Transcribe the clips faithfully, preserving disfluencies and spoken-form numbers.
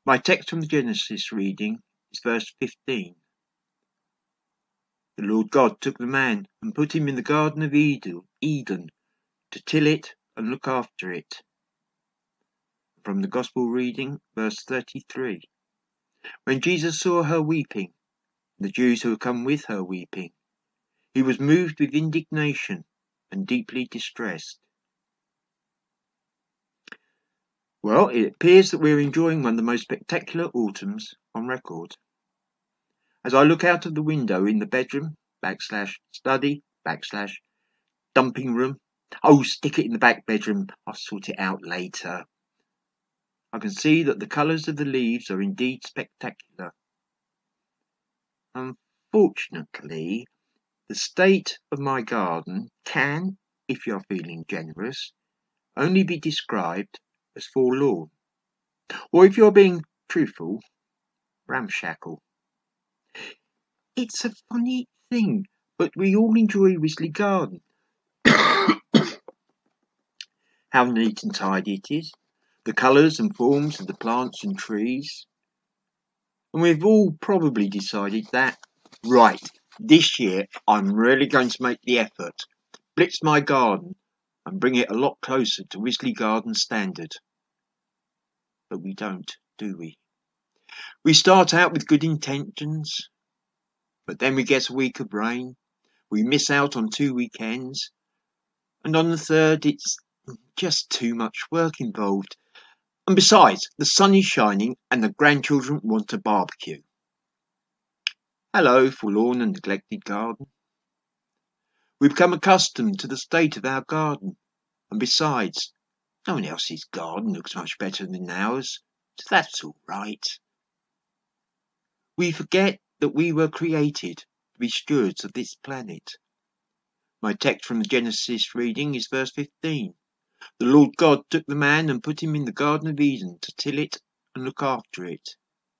My text from the Genesis reading is verse fifteen. The Lord God took the man and put him in the Garden of Eden, Eden to till it and look after it. From the Gospel reading, verse thirty-three. When Jesus saw her weeping, the Jews who had come with her weeping, he was moved with indignation and deeply distressed. Well, it appears that we're enjoying one of the most spectacular autumns on record. As I look out of the window in the bedroom, backslash study, backslash dumping room, oh, stick it in the back bedroom, I'll sort it out later. I can see that the colours of the leaves are indeed spectacular. Unfortunately, the state of my garden can, if you're feeling generous, only be described as forlorn, or if you're being truthful, ramshackle. It's a funny thing, but we all enjoy Wisley Garden. How neat and tidy it is, the colours and forms of the plants and trees. And we've all probably decided that, right, this year I'm really going to make the effort, blitz my garden and bring it a lot closer to Wisley Garden standard. But we don't, do we? We start out with good intentions, but then we get a week of rain, we miss out on two weekends, and on the third it's just too much work involved. And besides, the sun is shining and the grandchildren want a barbecue. Hello, forlorn and neglected garden. We've become accustomed to the state of our garden, and besides, no one else's garden looks much better than ours, so that's all right. We forget that we were created to be stewards of this planet. My text from the Genesis reading is verse fifteen. The Lord God took the man and put him in the Garden of Eden to till it and look after it.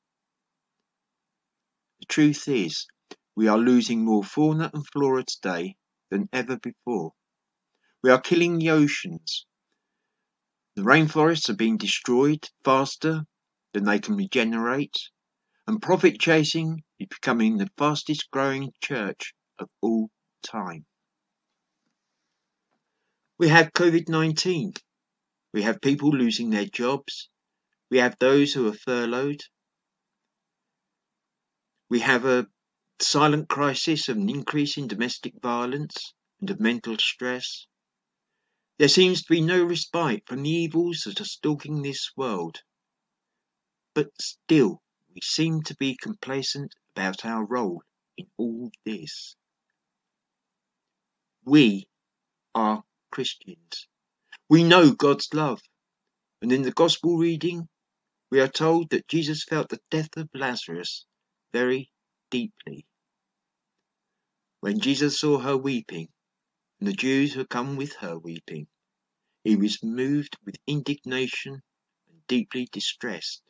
The truth is, we are losing more fauna and flora today than ever before. We are killing the oceans. The rainforests are being destroyed faster than they can regenerate, and profit chasing is becoming the fastest growing church of all time. We have COVID nineteen. We have people losing their jobs. We have those who are furloughed. We have a silent crisis of an increase in domestic violence and of mental stress. There seems to be no respite from the evils that are stalking this world. But still, we seem to be complacent about our role in all this. We are Christians. We know God's love. And in the Gospel reading, we are told that Jesus felt the death of Lazarus very deeply. When Jesus saw her weeping, and the Jews who had come with her weeping, he was moved with indignation and deeply distressed.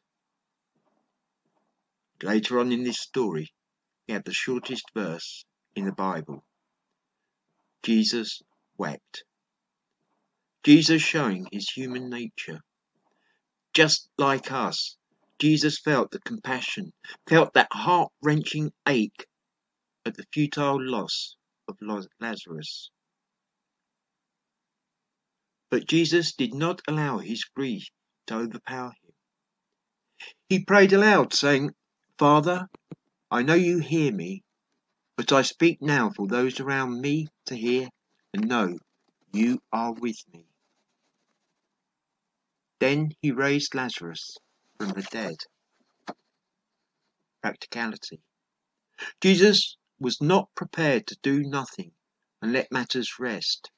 Later on in this story, we have the shortest verse in the Bible. Jesus wept. Jesus showing his human nature. Just like us, Jesus felt the compassion, felt that heart-wrenching ache at the futile loss of Lazarus. But Jesus did not allow his grief to overpower him. He prayed aloud, saying, Father, I know you hear me, but I speak now for those around me to hear and know you are with me. Then he raised Lazarus from the dead. Practicality. Jesus was not prepared to do nothing and let matters rest.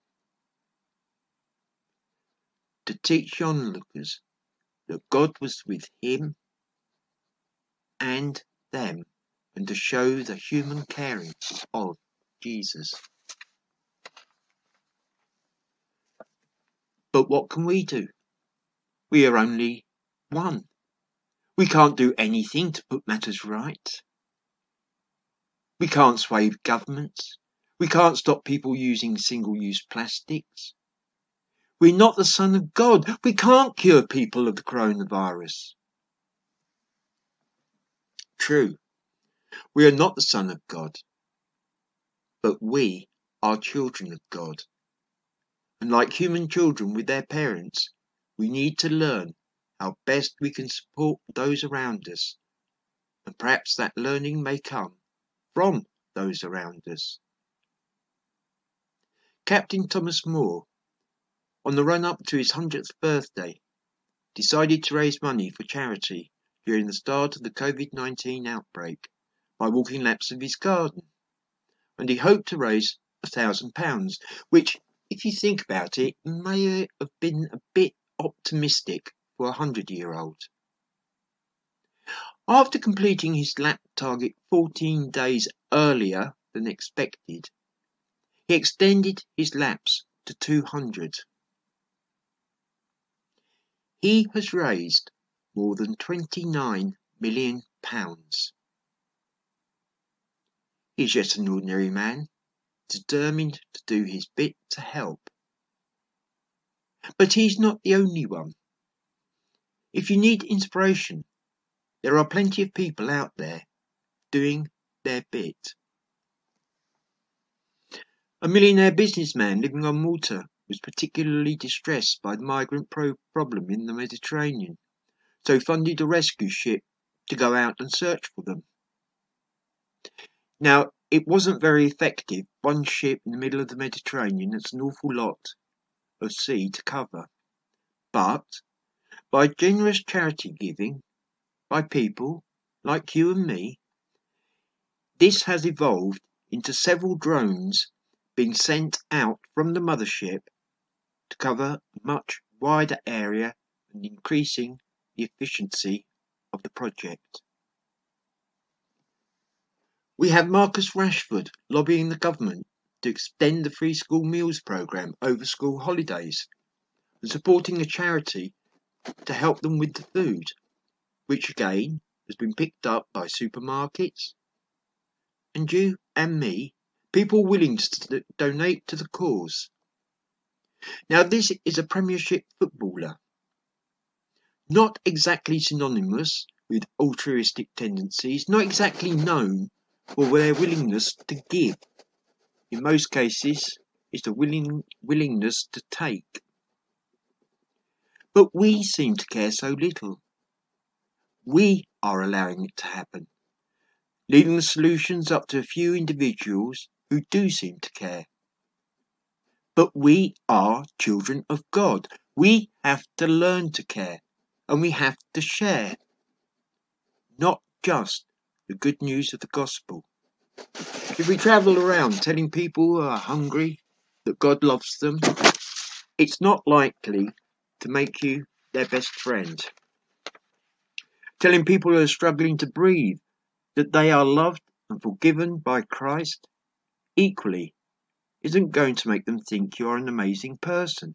To teach onlookers that God was with him and them, and to show the human caring of Jesus. But what can we do? We are only one. We can't do anything to put matters right. We can't sway governments. We can't stop people using single-use plastics. We're not the Son of God. We can't cure people of the coronavirus. true. We are not the Son of God, but we are children of God. And like human children with their parents, we need to learn how best we can support those around us. And perhaps that learning may come from those around us. Captain Thomas Moore, on the run-up to his hundredth birthday, decided to raise money for charity during the start of the COVID nineteen outbreak by walking laps of his garden. And he hoped to raise a thousand pounds, which, if you think about it, may have been a bit optimistic for a hundred-year-old. After completing his lap target fourteen days earlier than expected, he extended his laps to two hundred. He has raised more than twenty-nine million pounds. He's just an ordinary man, determined to do his bit to help. But he's not the only one. If you need inspiration, there are plenty of people out there doing their bit. A millionaire businessman living on Malta was particularly distressed by the migrant pro- problem in the Mediterranean, so funded a rescue ship to go out and search for them. Now, it wasn't very effective. One ship in the middle of the Mediterranean, that's an awful lot of sea to cover. But by generous charity giving, by people like you and me, this has evolved into several drones being sent out from the mothership to cover a much wider area and increasing the efficiency of the project. We have Marcus Rashford lobbying the government to extend the free school meals programme over school holidays and supporting a charity to help them with the food, which again has been picked up by supermarkets. And you and me, people willing to donate to the cause. Now, this is a Premiership footballer, not exactly synonymous with altruistic tendencies, not exactly known for their willingness to give. In most cases, it's the willing, willingness to take. But we seem to care so little. We are allowing it to happen, leaving the solutions up to a few individuals who do seem to care. But we are children of God. We have to learn to care, and we have to share, not just the good news of the gospel. If we travel around telling people who are hungry that God loves them, it's not likely to make you their best friend. Telling people who are struggling to breathe that they are loved and forgiven by Christ equally isn't going to make them think you are an amazing person.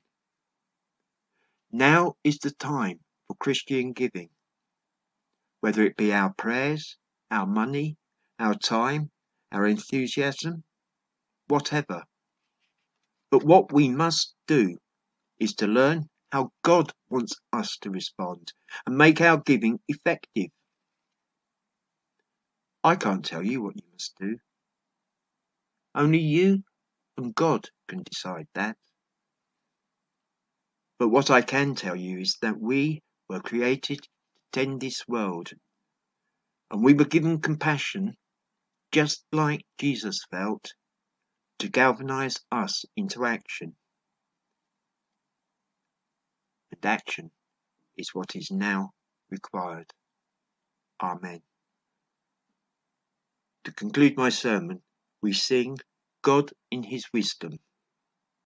Now is the time for Christian giving, whether it be our prayers, our money, our time, our enthusiasm, whatever. But what we must do is to learn how God wants us to respond and make our giving effective. I can't tell you what you must do. Only you and God can decide that. But what I can tell you is that we were created to tend this world, and we were given compassion, just like Jesus felt, to galvanize us into action. And action is what is now required. Amen. To conclude my sermon, we sing God in His Wisdom.